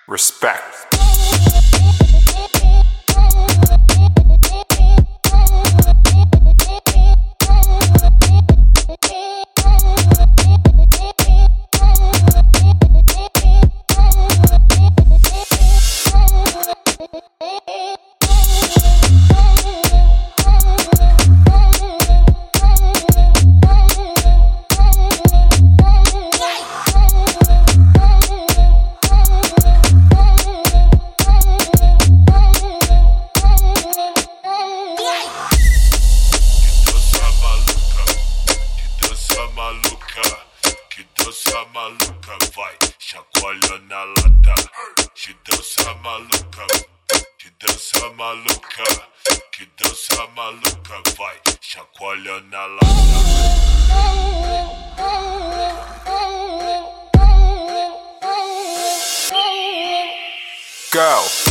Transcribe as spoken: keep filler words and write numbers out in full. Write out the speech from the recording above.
Respect. Que dança maluca, vai, chacoalha na lata. Que dança maluca, que dança maluca, que dança maluca, vai, chacoalha na lata. Go.